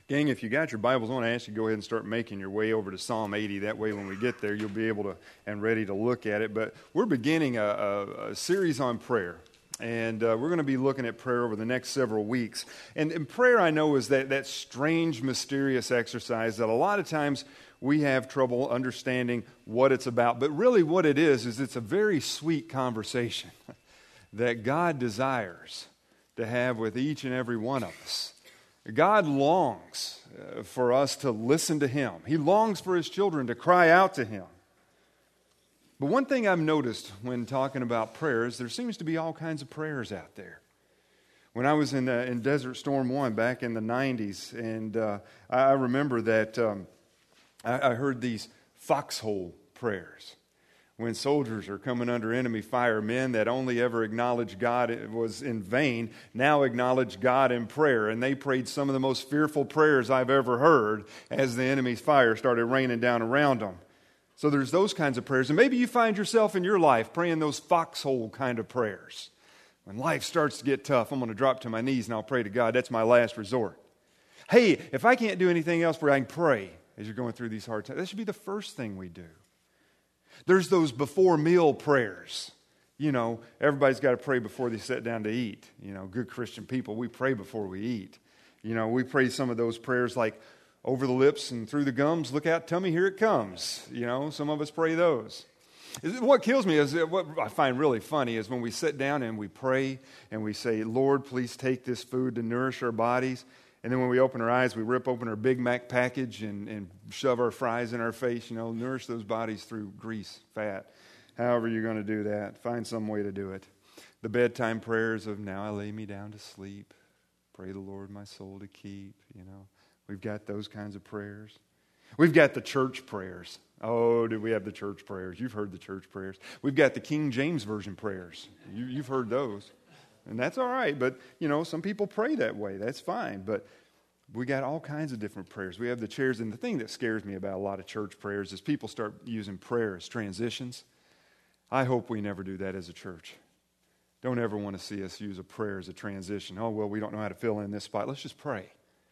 Gang, if you got your Bibles, I want to ask you to go ahead and start making your way over to Psalm 80. That way when we get there, you'll be able to and ready to look at it. But we're beginning a series on prayer. And we're going to be looking at prayer over the next several weeks. And prayer, I know, is that strange, mysterious exercise that a lot of times we have trouble understanding what it's about. But really what it is it's a very sweet conversation that God desires to have with each and every one of us. God longs for us to listen to Him. He longs for His children to cry out to Him. But one thing I've noticed when talking about prayers, there seems to be all kinds of prayers out there. When I was in Desert Storm 1 back in the 90s, and I remember that I heard these foxhole prayers. When soldiers are coming under enemy fire, men that only ever acknowledged God was in vain, now acknowledge God in prayer. And they prayed some of the most fearful prayers I've ever heard as the enemy's fire started raining down around them. So there's those kinds of prayers. And maybe you find yourself in your life praying those foxhole kind of prayers. When life starts to get tough, I'm going to drop to my knees and I'll pray to God. That's my last resort. Hey, if I can't do anything else for you, I can pray as you're going through these hard times. That should be the first thing we do. There's those before meal prayers. You know, everybody's got to pray before they sit down to eat. You know, good Christian people, we pray before we eat. You know, we pray some of those prayers like over the lips and through the gums, look out, tummy, here it comes. You know, some of us pray those. What kills me is, what I find really funny is when we sit down and we pray and we say, Lord, please take this food to nourish our bodies. And then when we open our eyes, we rip open our Big Mac package and shove our fries in our face. You know, nourish those bodies through grease, fat. However you're going to do that, find some way to do it. The bedtime prayers of now I lay me down to sleep. Pray the Lord my soul to keep. You know, we've got those kinds of prayers. We've got the church prayers. Oh, do we have the church prayers? You've heard the church prayers. We've got the King James Version prayers. You've heard those. And that's all right, but, you know, some people pray that way. That's fine, but we got all kinds of different prayers. We have the chairs, and the thing that scares me about a lot of church prayers is people start using prayer as transitions. I hope we never do that as a church. Don't ever want to see us use a prayer as a transition. Oh, well, we don't know how to fill in this spot. Let's just pray.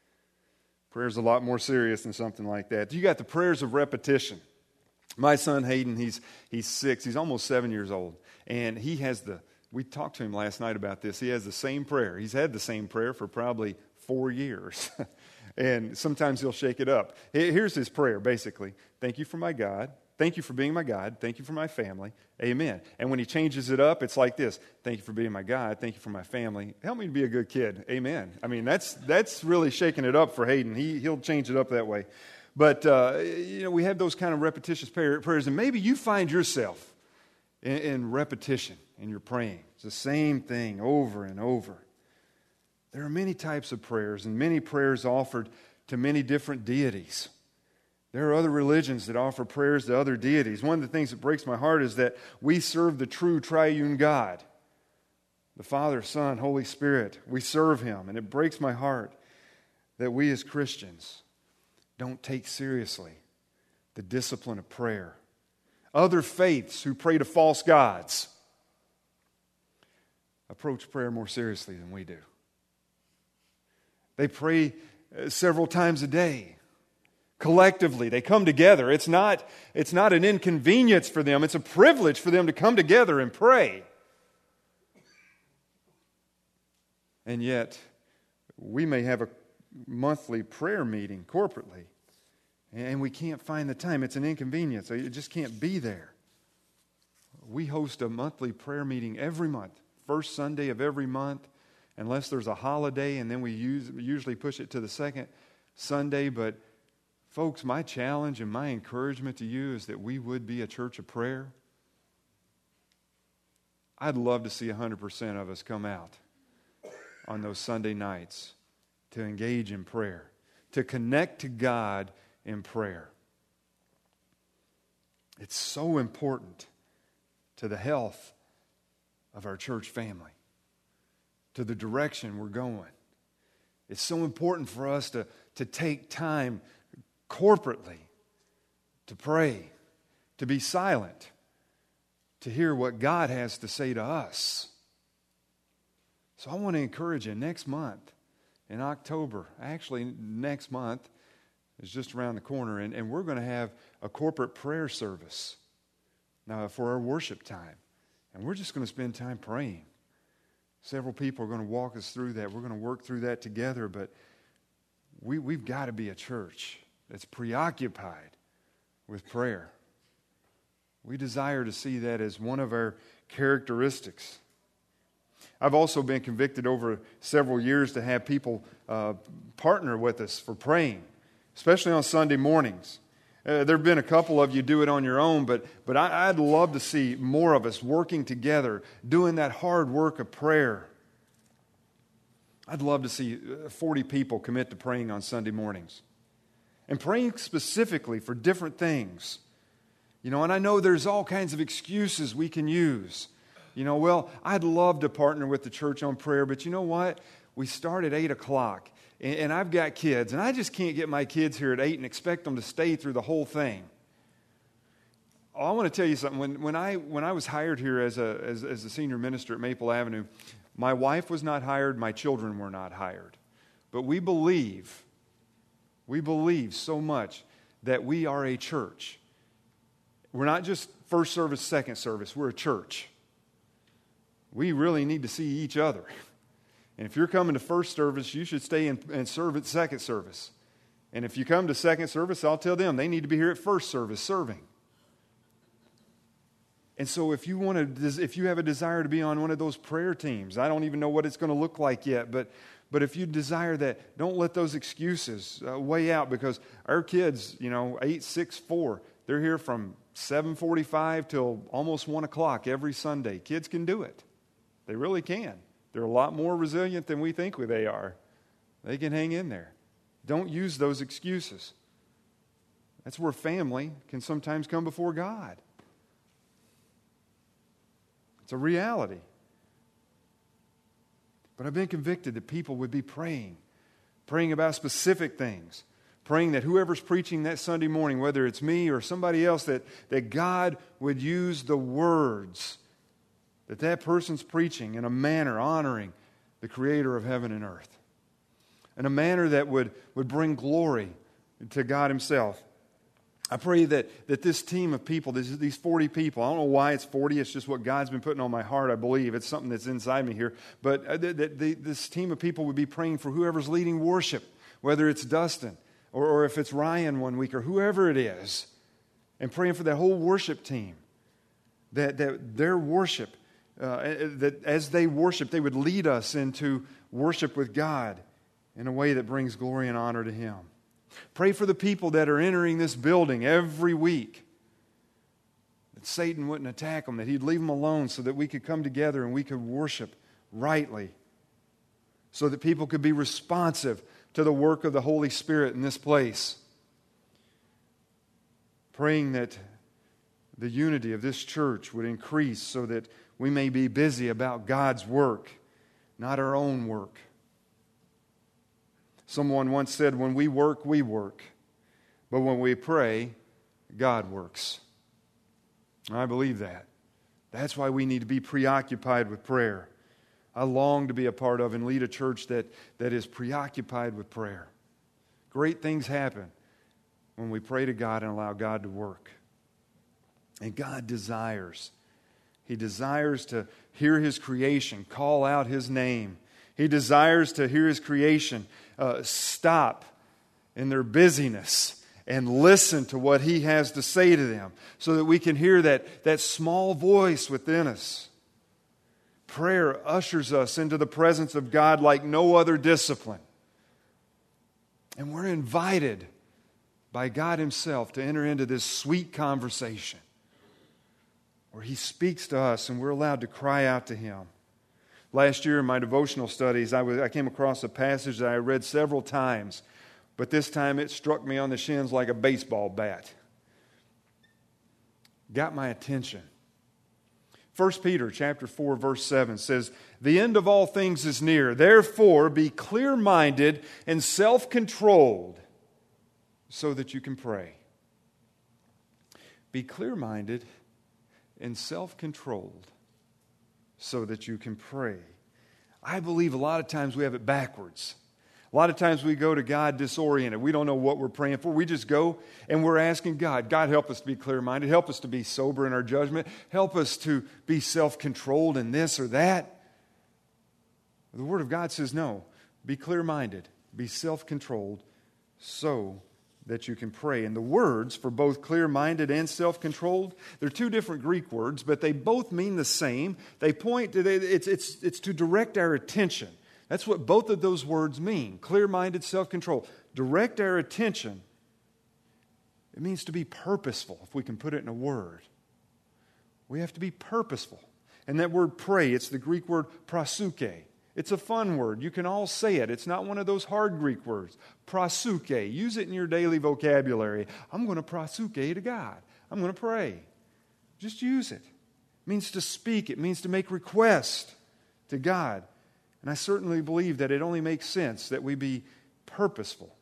Prayer is a lot more serious than something like that. You got the prayers of repetition. My son Hayden, he's 6. He's almost 7 years old, and he has we talked to him last night about this. He has the same prayer. He's had the same prayer for probably 4 years. And sometimes he'll shake it up. Here's his prayer, basically. Thank you for my God. Thank you for being my God. Thank you for my family. Amen. And when he changes it up, it's like this. Thank you for being my God. Thank you for my family. Help me to be a good kid. Amen. I mean, that's really shaking it up for Hayden. He'll change it up that way. But, you know, we have those kind of repetitious prayers. And maybe you find yourself in repetition in your praying. It's the same thing over and over. There are many types of prayers and many prayers offered to many different deities. There are other religions that offer prayers to other deities. One of the things that breaks my heart is that we serve the true triune God, the Father, Son, Holy Spirit. We serve Him, and it breaks my heart that we as Christians don't take seriously the discipline of prayer. Other faiths who pray to false gods approach prayer more seriously than we do. They pray several times a day. Collectively, they come together. It's not an inconvenience for them. It's a privilege for them to come together and pray. And yet, we may have a monthly prayer meeting corporately, and we can't find the time. It's an inconvenience. It just can't be there. We host a monthly prayer meeting every month, first Sunday of every month, unless there's a holiday, and then we usually push it to the second Sunday. But folks, my challenge and my encouragement to you is that we would be a church of prayer. I'd love to see 100% of us come out on those Sunday nights to engage in prayer, to connect to God in prayer. It's so important to the health of our church family, to the direction we're going. It's so important for us to take time corporately to pray, to be silent, to hear what God has to say to us. So I want to encourage you next month in October. Actually, next month is just around the corner, and we're going to have a corporate prayer service for our worship time. And we're just going to spend time praying. Several people are going to walk us through that. We're going to work through that together, but we've got to be a church that's preoccupied with prayer. We desire to see that as one of our characteristics. I've also been convicted over several years to have people partner with us for praying, especially on Sunday mornings. There have been a couple of you do it on your own, but I'd love to see more of us working together, doing that hard work of prayer. I'd love to see 40 people commit to praying on Sunday mornings and praying specifically for different things. And I know there's all kinds of excuses we can use. Well, I'd love to partner with the church on prayer, but you know what? We start at 8 o'clock, and I've got kids, and I just can't get my kids here at 8 and expect them to stay through the whole thing. Oh, I want to tell you something. When I was hired here as a senior minister at Maple Avenue, my wife was not hired, my children were not hired. But we believe so much that we are a church. We're not just first service, second service. We're a church. We really need to see each other. And if you're coming to first service, you should stay and serve at second service. And if you come to second service, I'll tell them they need to be here at first service serving. And so if you have a desire to be on one of those prayer teams, I don't even know what it's going to look like yet, but if you desire that, don't let those excuses weigh out, because our kids, 8, 6, 4, they're here from 7:45 till almost 1 o'clock every Sunday. Kids can do it. They really can. They're a lot more resilient than we think they are. They can hang in there. Don't use those excuses. That's where family can sometimes come before God. It's a reality. But I've been convicted that people would be praying about specific things, praying that whoever's preaching that Sunday morning, whether it's me or somebody else, that God would use the words that person's preaching in a manner honoring the Creator of heaven and earth, in a manner that would bring glory to God Himself. I pray that this team of people, these 40 people, I don't know why it's 40, it's just what God's been putting on my heart, I believe. It's something that's inside me here. But this team of people would be praying for whoever's leading worship, whether it's Dustin or if it's Ryan one week or whoever it is, and praying for that whole worship team, that their worship, that as they worship, they would lead us into worship with God in a way that brings glory and honor to Him. Pray for the people that are entering this building every week, that Satan wouldn't attack them, that he'd leave them alone so that we could come together and we could worship rightly, so that people could be responsive to the work of the Holy Spirit in this place. Praying that the unity of this church would increase so that we may be busy about God's work, not our own work. Someone once said, when we work, but when we pray, God works. And I believe that. That's why we need to be preoccupied with prayer. I long to be a part of and lead a church that is preoccupied with prayer. Great things happen when we pray to God and allow God to work. And God desires. He desires to hear His creation call out His name. He desires to hear His creation stop in their busyness and listen to what He has to say to them, so that we can hear that small voice within us. Prayer ushers us into the presence of God like no other discipline. And we're invited by God Himself to enter into this sweet conversation where He speaks to us and we're allowed to cry out to Him. Last year in my devotional studies, I came across a passage that I read several times, but this time it struck me on the shins like a baseball bat. Got my attention. 1 Peter chapter 4, verse 7 says, "The end of all things is near. Therefore, be clear-minded and self-controlled so that you can pray." Be clear-minded and self-controlled so that you can pray. I believe a lot of times we have it backwards. A lot of times we go to God disoriented. We don't know what we're praying for. We just go and we're asking God, God, help us to be clear-minded. Help us to be sober in our judgment. Help us to be self-controlled in this or that. The Word of God says, no, be clear-minded, be self-controlled so that you can pray. And the words for both clear-minded and self-controlled, they're two different Greek words, but they both mean the same. They point to, it's to direct our attention. That's what both of those words mean, clear-minded, self-controlled. Direct our attention. It means to be purposeful, if we can put it in a word. We have to be purposeful. And that word pray, it's the Greek word proseuche. It's a fun word. You can all say it. It's not one of those hard Greek words. Proseuche. Use it in your daily vocabulary. I'm going to proseuche to God. I'm going to pray. Just use it. It means to speak. It means to make request to God. And I certainly believe that it only makes sense that we be purposeful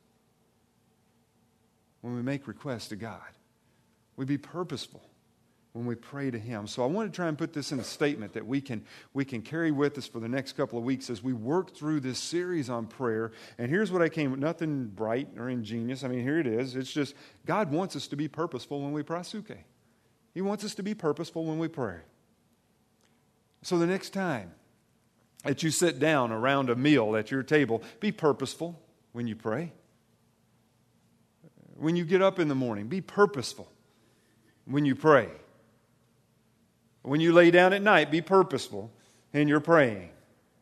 when we make requests to God. We be purposeful when we pray to Him. So I want to try and put this in a statement that we can carry with us for the next couple of weeks as we work through this series on prayer. And here's what I came with, nothing bright or ingenious. I mean, here it is. It's just God wants us to be purposeful when we proseuche. He wants us to be purposeful when we pray. So the next time that you sit down around a meal at your table, be purposeful when you pray. When you get up in the morning, be purposeful when you pray. When you lay down at night, be purposeful in your praying.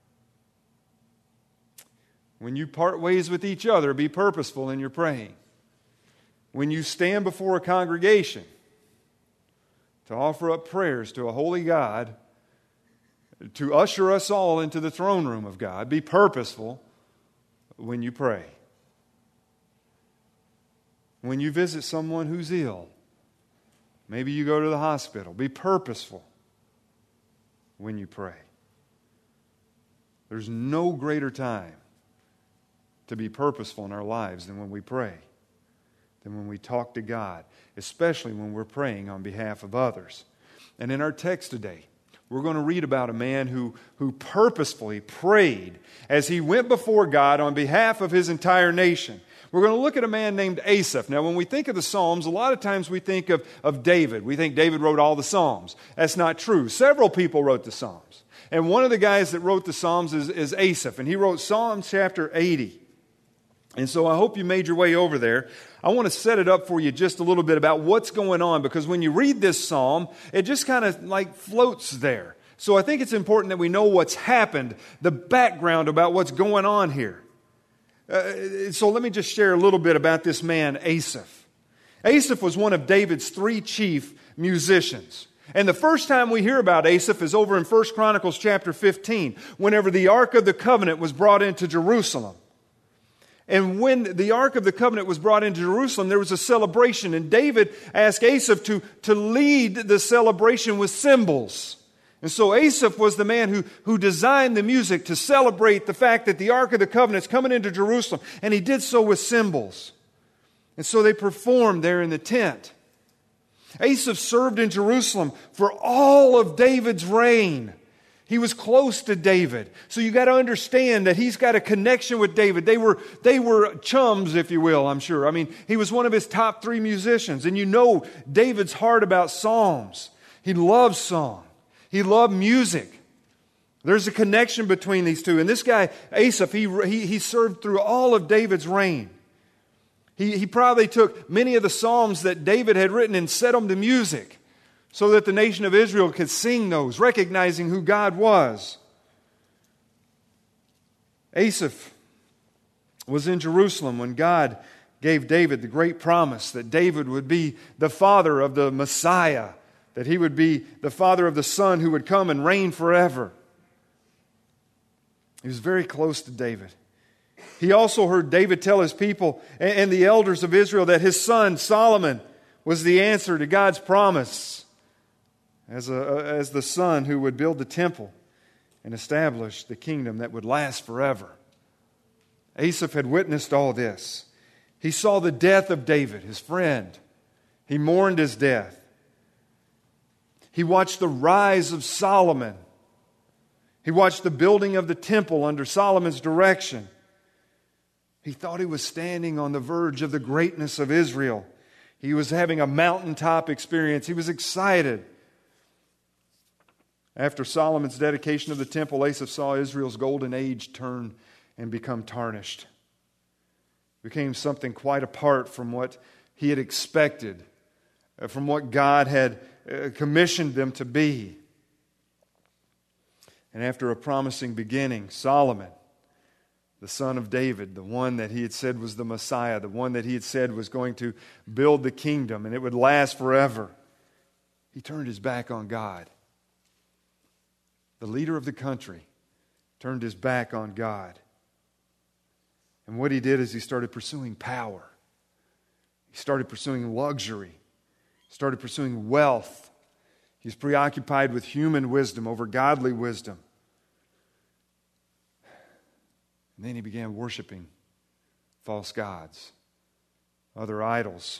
When you part ways with each other, be purposeful in your praying. When you stand before a congregation to offer up prayers to a holy God, to usher us all into the throne room of God, be purposeful when you pray. When you visit someone who's ill, maybe you go to the hospital, be purposeful when you pray. There's no greater time to be purposeful in our lives than when we pray, than when we talk to God, especially when we're praying on behalf of others. And in our text today, we're going to read about a man who purposefully prayed as he went before God on behalf of his entire nation. We're going to look at a man named Asaph. Now, when we think of the Psalms, a lot of times we think of David. We think David wrote all the Psalms. That's not true. Several people wrote the Psalms. And one of the guys that wrote the Psalms is Asaph. And he wrote Psalm chapter 80. And so I hope you made your way over there. I want to set it up for you just a little bit about what's going on, because when you read this psalm, it just kind of like floats there. So I think it's important that we know what's happened, the background about what's going on here. So let me just share a little bit about this man, Asaph. Asaph was one of David's 3 chief musicians. And the first time we hear about Asaph is over in 1 Chronicles chapter 15, whenever the Ark of the Covenant was brought into Jerusalem. And when the Ark of the Covenant was brought into Jerusalem, there was a celebration. And David asked Asaph to lead the celebration with cymbals. And so Asaph was the man who designed the music to celebrate the fact that the Ark of the Covenant is coming into Jerusalem. And he did so with cymbals. And so they performed there in the tent. Asaph served in Jerusalem for all of David's reign. He was close to David. So you got to understand that he's got a connection with David. They were chums, if you will, I'm sure. I mean, he was one of his top 3 musicians. And you know David's heart about psalms. He loved song. He loved music. There's a connection between these two. And this guy, Asaph, he served through all of David's reign. He probably took many of the psalms that David had written and set them to music, so that the nation of Israel could sing those, recognizing who God was. Asaph was in Jerusalem when God gave David the great promise that David would be the father of the Messiah, that he would be the father of the Son who would come and reign forever. He was very close to David. He also heard David tell his people and the elders of Israel that his son Solomon was the answer to God's promise as the son who would build the temple and establish the kingdom that would last forever. Asaph had witnessed all this. He saw the death of David, his friend. He mourned his death. He watched the rise of Solomon. He watched the building of the temple under Solomon's direction. He thought he was standing on the verge of the greatness of Israel. He was having a mountaintop experience. He was excited. After Solomon's dedication of the temple, Asaph saw Israel's golden age turn and become tarnished. It became something quite apart from what he had expected, from what God had commissioned them to be. And after a promising beginning, Solomon, the son of David, the one that he had said was the Messiah, the one that he had said was going to build the kingdom and it would last forever, he turned his back on God. The leader of the country turned his back on God. And what he did is he started pursuing power. He started pursuing luxury. He started pursuing wealth. He's preoccupied with human wisdom over godly wisdom. And then he began worshiping false gods, other idols.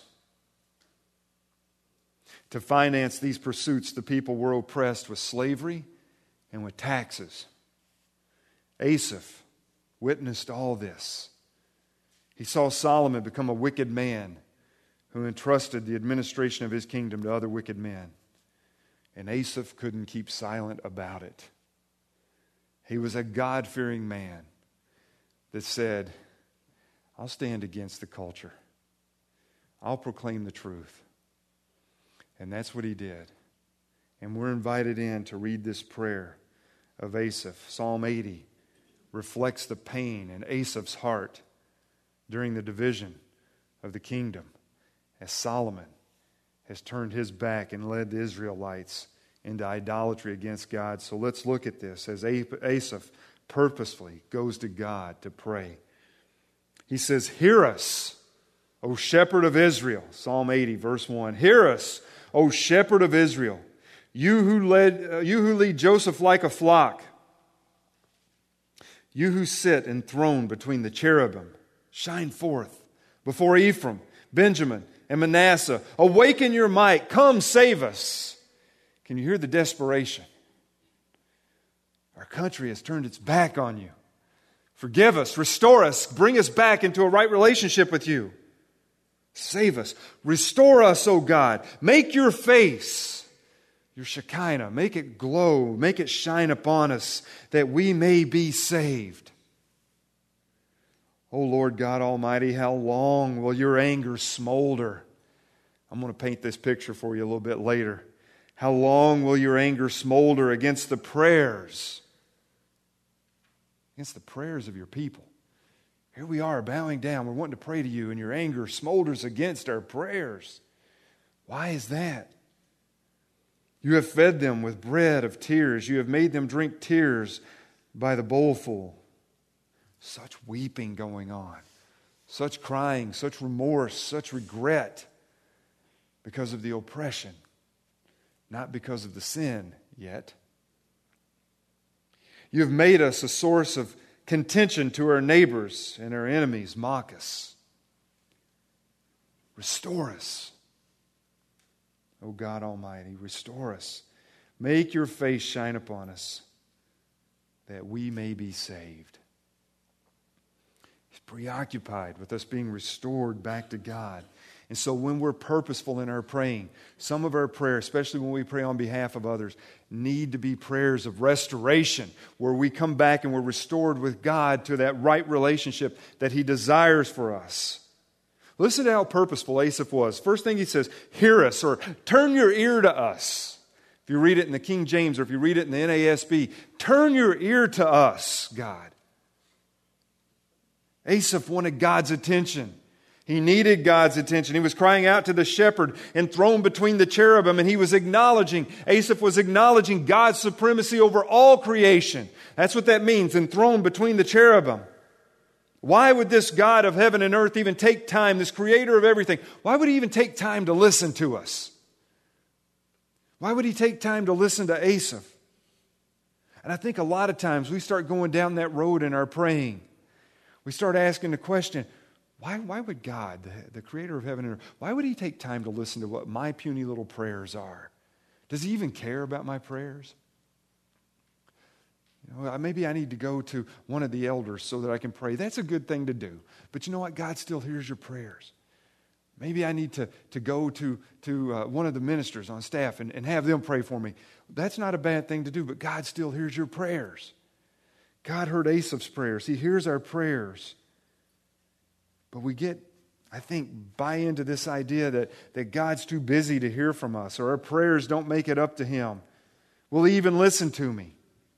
To finance these pursuits, the people were oppressed with slavery and with taxes. Asaph witnessed all this. He saw Solomon become a wicked man who entrusted the administration of his kingdom to other wicked men. And Asaph couldn't keep silent about it. He was a God-fearing man that said, I'll stand against the culture. I'll proclaim the truth. And that's what he did. And we're invited in to read this prayer of Asaph. Psalm 80 reflects the pain in Asaph's heart during the division of the kingdom as Solomon has turned his back and led the Israelites into idolatry against God. So let's look at this as Asaph purposefully goes to God to pray. He says, "Hear us, O shepherd of Israel." Psalm 80, verse 1. "Hear us, O shepherd of Israel, you who lead Joseph like a flock. You who sit enthroned between the cherubim, shine forth before Ephraim, Benjamin, and Manasseh. Awaken your might. Come save us." Can you hear the desperation? Our country has turned its back on you. Forgive us, restore us, bring us back into a right relationship with you. Save us. Restore us, O God. Make your face, your Shekinah, make it glow, make it shine upon us, that we may be saved. O Lord God Almighty, how long will your anger smolder? I'm going to paint this picture for you a little bit later. How long will your anger smolder against the prayers of your people? Here we are bowing down. We're wanting to pray to you, and your anger smolders against our prayers. Why is that? You have fed them with bread of tears. You have made them drink tears by the bowlful. Such weeping going on, such crying, such remorse, such regret because of the oppression, not because of the sin yet. You have made us a source of contention to our neighbors, and our enemies mock us. Restore us, O God Almighty, restore us. Make your face shine upon us, that we may be saved. He's preoccupied with us being restored back to God. And so when we're purposeful in our praying, some of our prayers, especially when we pray on behalf of others, need to be prayers of restoration, where we come back and we're restored with God to that right relationship that He desires for us. Listen to how purposeful Asaph was. First thing he says, hear us, or turn your ear to us. If you read it in the King James or if you read it in the NASB, turn your ear to us, God. Asaph wanted God's attention. He needed God's attention. He was crying out to the shepherd enthroned between the cherubim, and Asaph was acknowledging God's supremacy over all creation. That's what that means, enthroned between the cherubim. Why would this God of heaven and earth even take time, this creator of everything, why would He even take time to listen to us? Why would He take time to listen to Asaph? And I think a lot of times we start going down that road in our praying. We start asking the question, why would God, the creator of heaven and earth, why would He take time to listen to what my puny little prayers are? Does He even care about my prayers? Maybe I need to go to one of the elders so that I can pray. That's a good thing to do. But you know what? God still hears your prayers. Maybe I need to go to one of the ministers on staff and have them pray for me. That's not a bad thing to do, but God still hears your prayers. God heard Asaph's prayers. He hears our prayers. But we buy into this idea that God's too busy to hear from us, or our prayers don't make it up to Him. Will He even listen to me?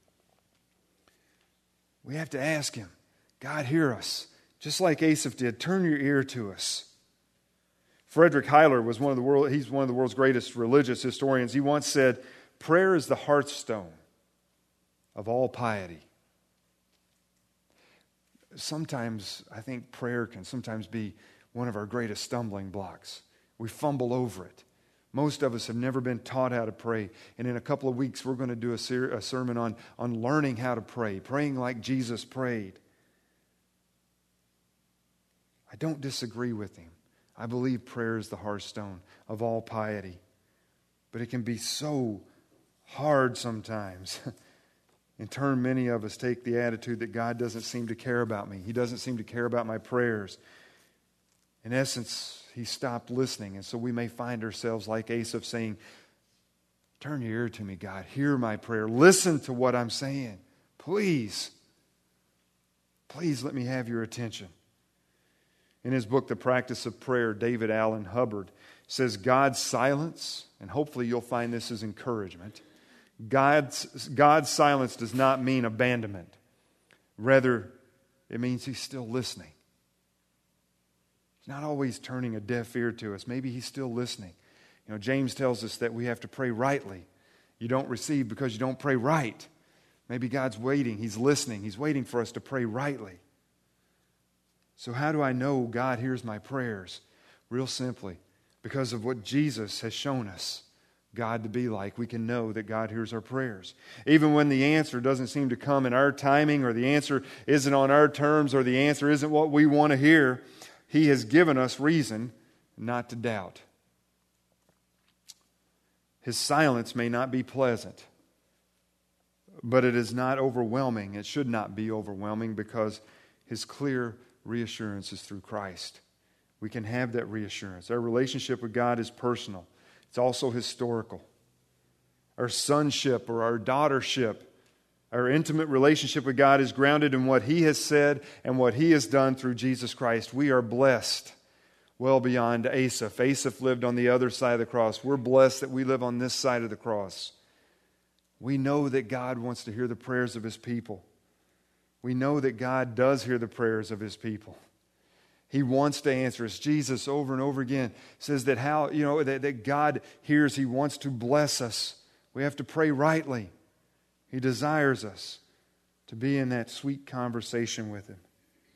We have to ask Him, God, hear us. Just like Asaph did, turn your ear to us. Frederick Heiler was one of the world's greatest religious historians. He once said, prayer is the hearthstone of all piety. Sometimes, I think prayer can sometimes be one of our greatest stumbling blocks. We fumble over it. Most of us have never been taught how to pray. And in a couple of weeks, we're going to do a sermon on learning how to pray, praying like Jesus prayed. I don't disagree with him. I believe prayer is the hearthstone of all piety. But it can be so hard sometimes. In turn, many of us take the attitude that God doesn't seem to care about me. He doesn't seem to care about my prayers. In essence, He stopped listening. And so we may find ourselves like Asaph saying, turn your ear to me, God. Hear my prayer. Listen to what I'm saying. Please. Please let me have your attention. In his book, The Practice of Prayer, David Allen Hubbard says, God's silence, and hopefully you'll find this as encouragement, God's silence does not mean abandonment. Rather, it means He's still listening. He's not always turning a deaf ear to us. Maybe He's still listening. James tells us that we have to pray rightly. You don't receive because you don't pray right. Maybe God's waiting. He's listening. He's waiting for us to pray rightly. So how do I know God hears my prayers? Real simply, because of what Jesus has shown us God to be like. We can know that God hears our prayers. Even when the answer doesn't seem to come in our timing, or the answer isn't on our terms, or the answer isn't what we want to hear, He has given us reason not to doubt. His silence may not be pleasant, but it is not overwhelming. It should not be overwhelming, because His clear reassurance is through Christ. We can have that reassurance. Our relationship with God is personal. It's also historical. Our sonship or our daughtership, our intimate relationship with God is grounded in what He has said and what He has done through Jesus Christ. We are blessed well beyond Asaph. Asaph lived on the other side of the cross. We're blessed that we live on this side of the cross. We know that God wants to hear the prayers of His people. We know that God does hear the prayers of His people. He wants to answer us. Jesus over and over again says that that God hears. He wants to bless us. We have to pray rightly. He desires us to be in that sweet conversation with Him.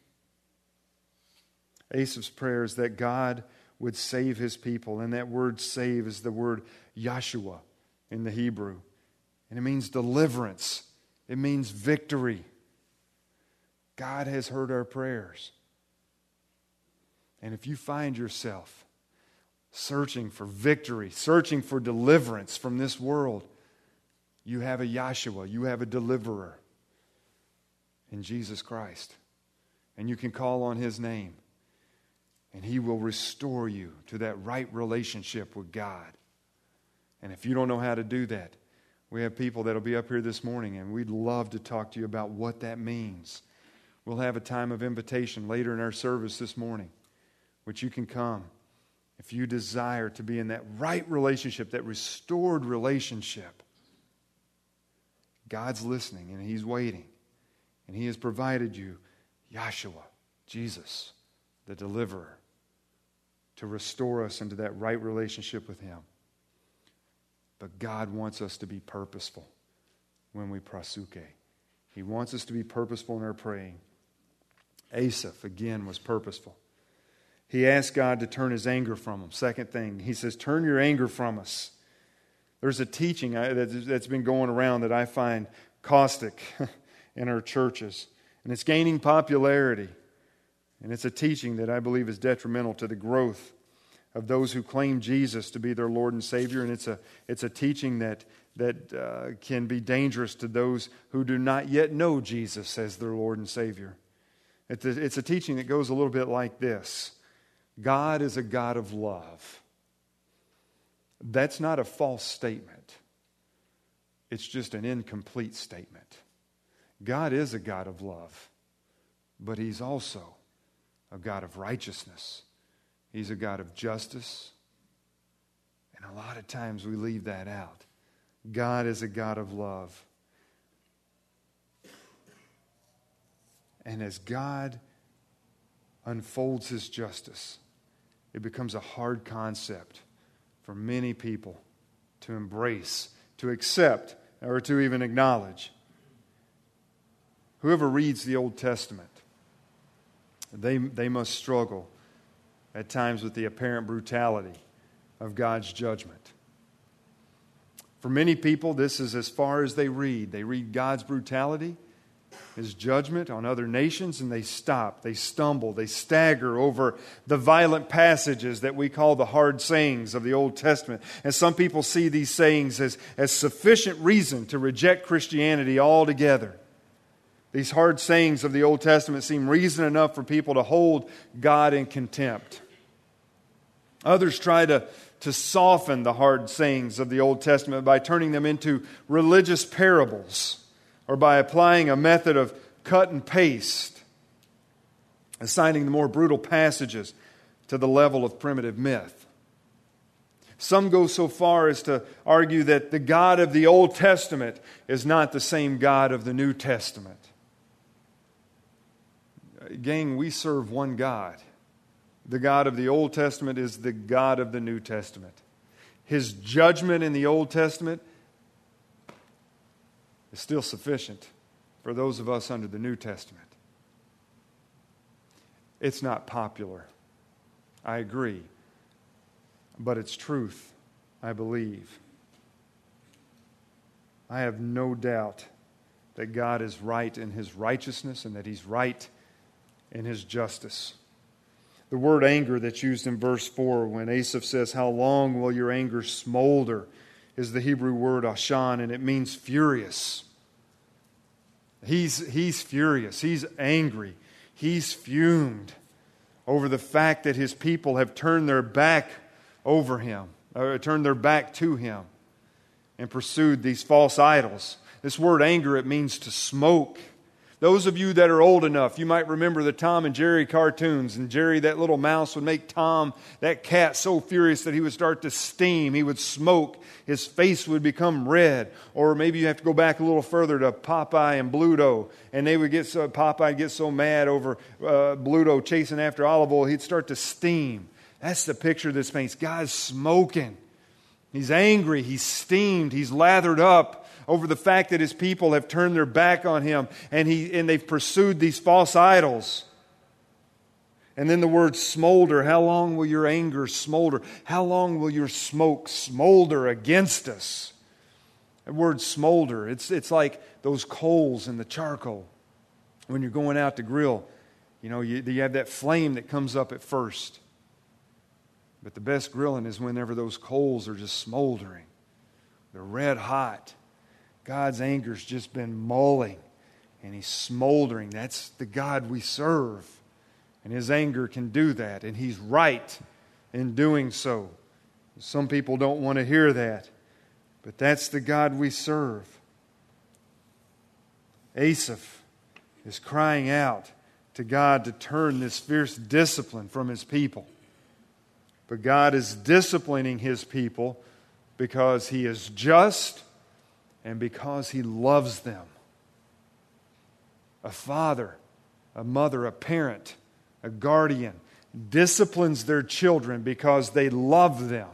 Asaph's prayer is that God would save His people. And that word save is the word Yahshua in the Hebrew. And it means deliverance. It means victory. God has heard our prayers. And if you find yourself searching for victory, searching for deliverance from this world, you have a Yahshua, you have a deliverer in Jesus Christ. And you can call on His name, and He will restore you to that right relationship with God. And if you don't know how to do that, we have people that will be up here this morning, and we'd love to talk to you about what that means. We'll have a time of invitation later in our service this morning, which you can come if you desire to be in that right relationship, that restored relationship. God's listening and He's waiting. And He has provided you Yahshua, Jesus, the deliverer, to restore us into that right relationship with Him. But God wants us to be purposeful when we prasuke. He wants us to be purposeful in our praying. Asaph, again, was purposeful. He asked God to turn His anger from him. Second thing, he says, turn your anger from us. There's a teaching that's been going around that I find caustic in our churches. And it's gaining popularity. And it's a teaching that I believe is detrimental to the growth of those who claim Jesus to be their Lord and Savior, and it's a teaching that can be dangerous to those who do not yet know Jesus as their Lord and Savior. It's a teaching that goes a little bit like this. God is a God of love. That's not a false statement. It's just an incomplete statement. God is a God of love, but He's also a God of righteousness. He's a God of justice. And a lot of times we leave that out. God is a God of love. And as God unfolds His justice, it becomes a hard concept for many people to embrace, to accept, or to even acknowledge. Whoever reads the Old Testament, they must struggle at times with the apparent brutality of God's judgment. For many people, this is as far as they read. They read God's brutality, His judgment on other nations, and they stop, they stumble, they stagger over the violent passages that we call the hard sayings of the Old Testament. And some people see these sayings as sufficient reason to reject Christianity altogether. These hard sayings of the Old Testament seem reason enough for people to hold God in contempt. Others try to soften the hard sayings of the Old Testament by turning them into religious parables, or by applying a method of cut and paste, assigning the more brutal passages to the level of primitive myth. Some go so far as to argue that the God of the Old Testament is not the same God of the New Testament. Gang, we serve one God. The God of the Old Testament is the God of the New Testament. His judgment in the Old Testament is still sufficient for those of us under the New Testament. It's not popular, I agree, but it's truth, I believe. I have no doubt that God is right in His righteousness and that He's right in His justice. The word anger that's used in verse 4 when Asaph says, "How long will your anger smolder?" is the Hebrew word ashan, and it means furious. He's furious. He's angry. He's fumed over the fact that his people have turned their back over him, or turned their back to him, and pursued these false idols. This word anger, it means to smoke. Those of you that are old enough, you might remember the Tom and Jerry cartoons. And Jerry, that little mouse, would make Tom, that cat, so furious that he would start to steam. He would smoke. His face would become red. Or maybe you have to go back a little further to Popeye and Bluto. And they would Popeye get so mad over Bluto chasing after olive oil, he'd start to steam. That's the picture this paints. God's smoking. He's angry. He's steamed. He's lathered up over the fact that His people have turned their back on Him and they've pursued these false idols. And then the word smolder. How long will your anger smolder? How long will your smoke smolder against us? The word smolder, it's like those coals in the charcoal. When you're going out to grill, you have that flame that comes up at first. But the best grilling is whenever those coals are just smoldering. They're red hot. God's anger's just been mulling, and He's smoldering. That's the God we serve. And His anger can do that, and He's right in doing so. Some people don't want to hear that, but that's the God we serve. Asaph is crying out to God to turn this fierce discipline from His people. But God is disciplining His people because He is just and because He loves them. A father, a mother, a parent, a guardian disciplines their children because they love them.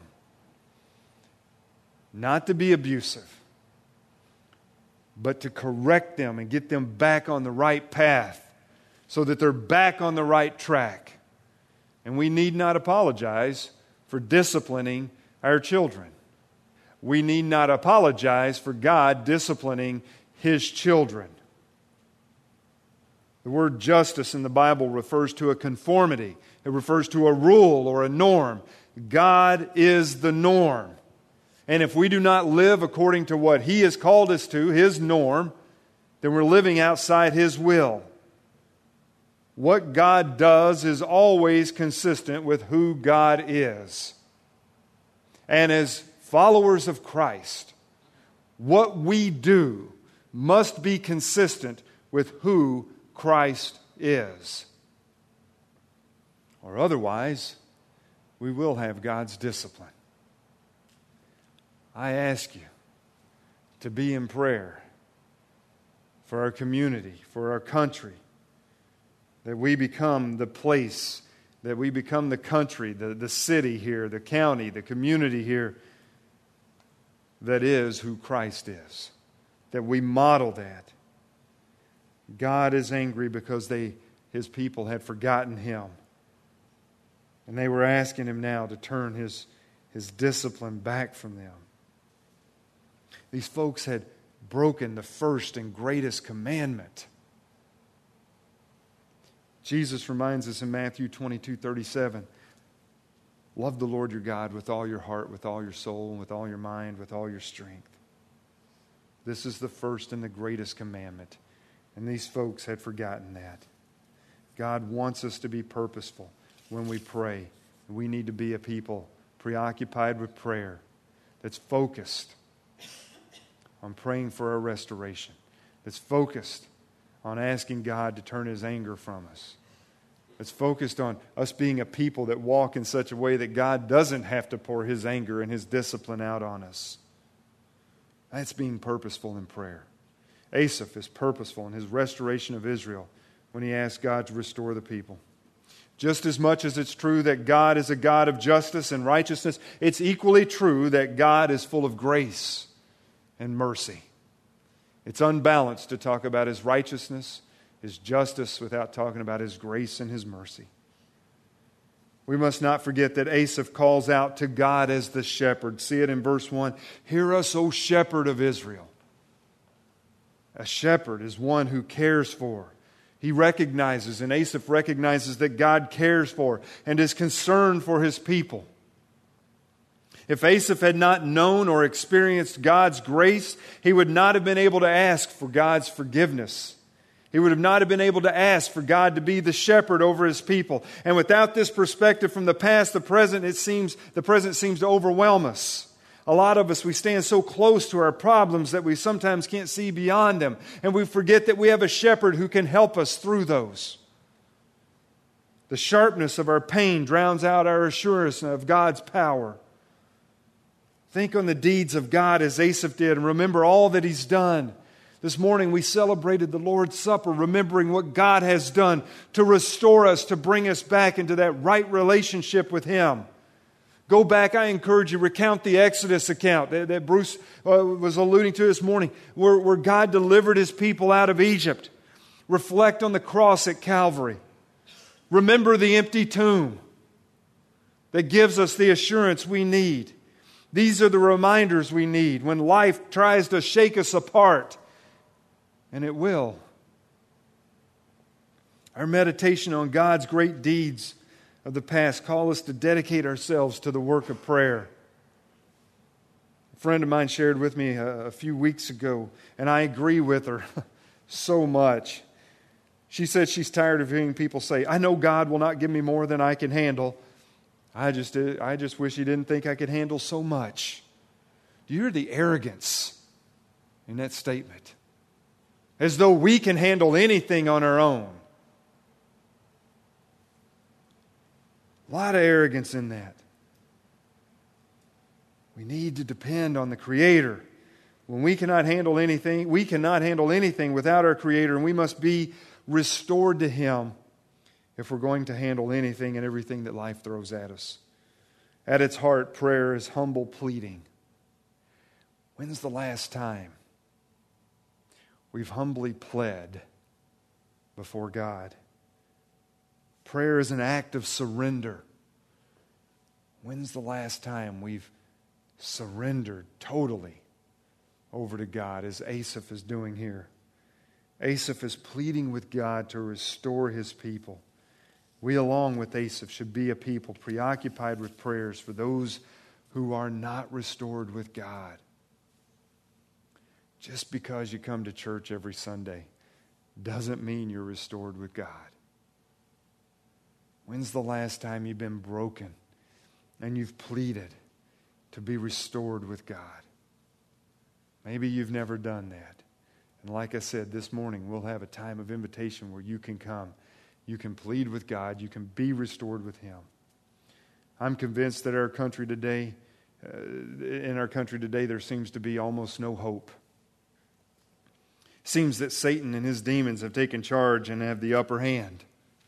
Not to be abusive, but to correct them and get them back on the right path so that they're back on the right track. And we need not apologize for disciplining our children. We need not apologize for God disciplining His children. The word justice in the Bible refers to a conformity. It refers to a rule or a norm. God is the norm. And if we do not live according to what He has called us to, His norm, then we're living outside His will. What God does is always consistent with who God is. And as followers of Christ, what we do must be consistent with who Christ is. Or otherwise, we will have God's discipline. I ask you to be in prayer for our community, for our country, that we become the place, that we become the country, the city here, the county, the community here that is who Christ is, that we model that. God is angry because His people had forgotten Him. And they were asking Him now to turn His discipline back from them. These folks had broken the first and greatest commandment. Jesus reminds us in Matthew 22:37, love the Lord your God with all your heart, with all your soul, and with all your mind, with all your strength. This is the first and the greatest commandment. And these folks had forgotten that. God wants us to be purposeful when we pray. We need to be a people preoccupied with prayer that's focused on praying for our restoration, that's focused on asking God to turn His anger from us, that's focused on us being a people that walk in such a way that God doesn't have to pour His anger and His discipline out on us. That's being purposeful in prayer. Asaph is purposeful in his restoration of Israel when he asked God to restore the people. Just as much as it's true that God is a God of justice and righteousness, it's equally true that God is full of grace and mercy. It's unbalanced to talk about His righteousness, His justice, without talking about His grace and His mercy. We must not forget that Asaph calls out to God as the shepherd. See it in verse 1. Hear us, O shepherd of Israel. A shepherd is one who cares for. He recognizes, and Asaph recognizes, that God cares for and is concerned for His people. If Asaph had not known or experienced God's grace, he would not have been able to ask for God's forgiveness. He would have not have been able to ask for God to be the shepherd over His people. And without this perspective from the past, the present seems to overwhelm us. A lot of us, we stand so close to our problems that we sometimes can't see beyond them. And we forget that we have a shepherd who can help us through those. The sharpness of our pain drowns out our assurance of God's power. Think on the deeds of God as Asaph did and remember all that He's done. This morning we celebrated the Lord's Supper, remembering what God has done to restore us, to bring us back into that right relationship with Him. Go back, I encourage you, recount the Exodus account that Bruce was alluding to this morning, where God delivered His people out of Egypt. Reflect on the cross at Calvary. Remember the empty tomb that gives us the assurance we need. These are the reminders we need when life tries to shake us apart. And it will. Our meditation on God's great deeds of the past call us to dedicate ourselves to the work of prayer. A friend of mine shared with me a few weeks ago, and I agree with her so much. She said she's tired of hearing people say, I know God will not give me more than I can handle. I just wish He didn't think I could handle so much. Do you hear the arrogance in that statement? As though we can handle anything on our own. A lot of arrogance in that. We need to depend on the Creator. When we cannot handle anything without our Creator, and we must be restored to Him if we're going to handle anything and everything that life throws at us. At its heart, prayer is humble pleading. When's the last time we've humbly pled before God? Prayer is an act of surrender. When's the last time we've surrendered totally over to God, as Asaph is doing here? Asaph is pleading with God to restore his people. We, along with Asaph, should be a people preoccupied with prayers for those who are not restored with God. Just because you come to church every Sunday doesn't mean you're restored with God. When's the last time you've been broken and you've pleaded to be restored with God? Maybe you've never done that. And like I said, this morning we'll have a time of invitation where you can come. You can plead with God. You can be restored with Him. I'm convinced that in our country today, there seems to be almost no hope. It seems that Satan and his demons have taken charge and have the upper hand.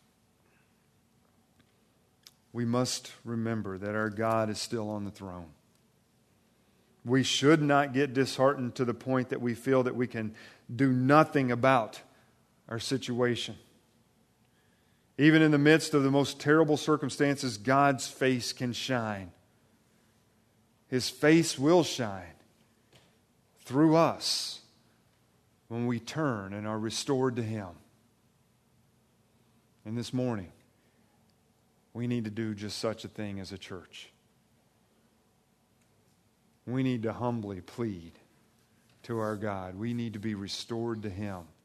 We must remember that our God is still on the throne. We should not get disheartened to the point that we feel that we can do nothing about our situation. Even in the midst of the most terrible circumstances, God's face can shine. His face will shine through us when we turn and are restored to Him. And this morning, we need to do just such a thing as a church. We need to humbly plead to our God. We need to be restored to Him.